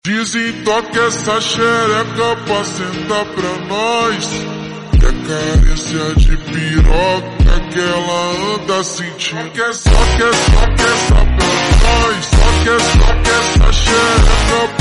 Desentoca essa xereca pra sentar pra nós. É carência de piroca que ela anda sentindo. Só que essa pra nós. Só que essa xereca